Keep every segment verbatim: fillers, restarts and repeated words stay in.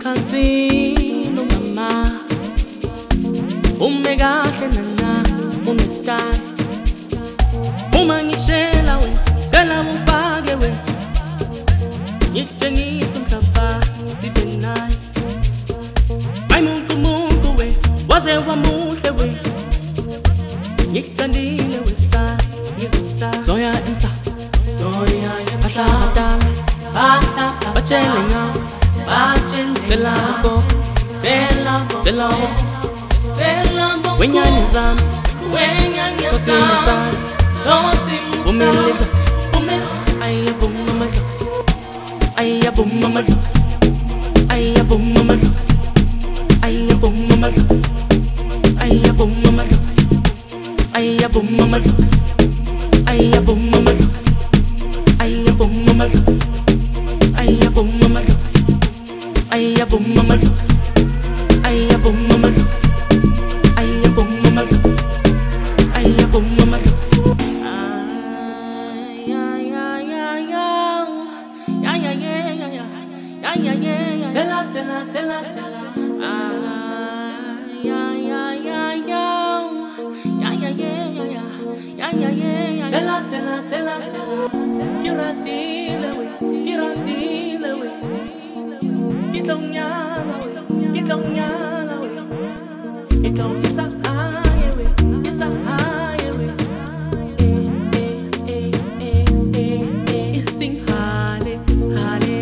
umkhazini mama ume kahle nana unestyle uma ngishela we cela ungifake we ngitshengisa umhlaba sibe nice ayimuntu umuntu we waze wamuhle we ngikuthandile we sa ngizitha soya emsa soya yemhlabadala bahla batshele ngawo batshele belabo belabo belabo belabo wenyani zami wenyani zami Zothi umele umele ayabum mama los ayabum mama los ayabum mama los ayabum mama los ayabum mama los ayabum mama los ayabum mama los ayabum mama los ayabum mama los ayabum mama los ayabum mama los ayabum mama los ayabum mama los Yeah, yeah, yeah. Tell her, tell her, tell her, tell her. Ah, yeah, yeah, yeah, yeah. Yeah, yeah, yeah, yeah, yeah. Yeah, yeah, yeah, yeah. Tell her, tell her, tell her, tell her. Get her deal away, get her deal away. Get on yana away, get on yana away. Get on yes a highway, yes a highway. Eh, eh, eh, eh, eh, eh. Sing hale, hale.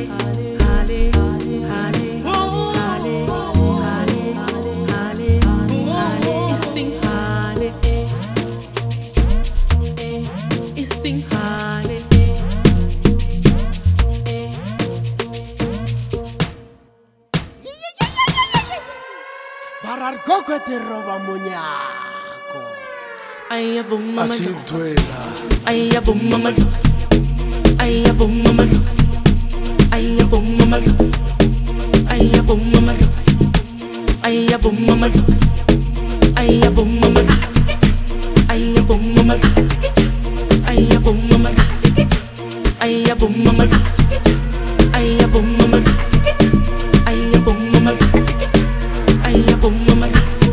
Para el coco te roba muñeco. Ay, ya boom, mama. Así duela. Ay, ya boom, mama. Ay, ya boom, mama. Ay, ya boom, mama. Ay, ya boom, mama. Ay, ya boom, mama. Ay, ya boom, mama. Ay, ya boom, mama. Ay, ya boom, mama. Ay, ya boom, mama. Ay, ya boom, mama. Ay, ya boom, mama. Ay, ya boom, mama.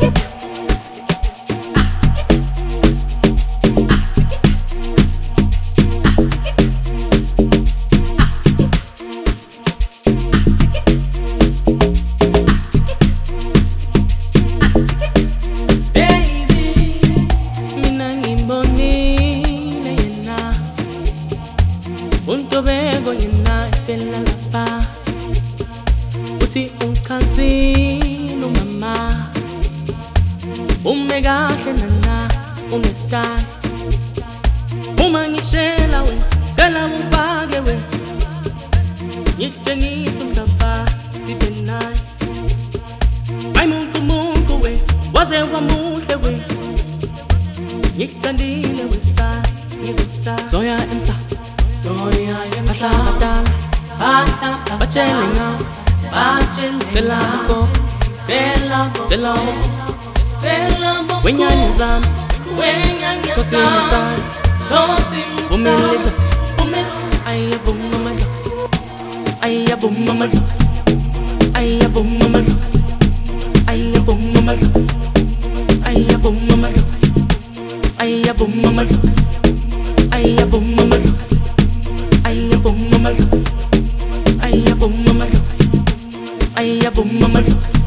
Unto bego yena ipela lapa uthi umkhazini mama ume kahle nana unestyle uma ngishela we cela ungifake we ngitshengisa umhlaba sibe nice ayimuntu umuntu we waze wamuhle we ngikuthandile we sa ngizitha soya emsa Soya yemhlabadala bahla batshele ngawo batshele belabo belabo belabo belabo wenyani zami wenyani zami zothi umele umele ayabum mama los ayabum mama los ayabum mama los ayabum mama los ayabum mama los ayabum mama los ayabum mama los Ay, ya boom, mama los. Ay, ya boom, mama los. Ay, ya boom, mama los.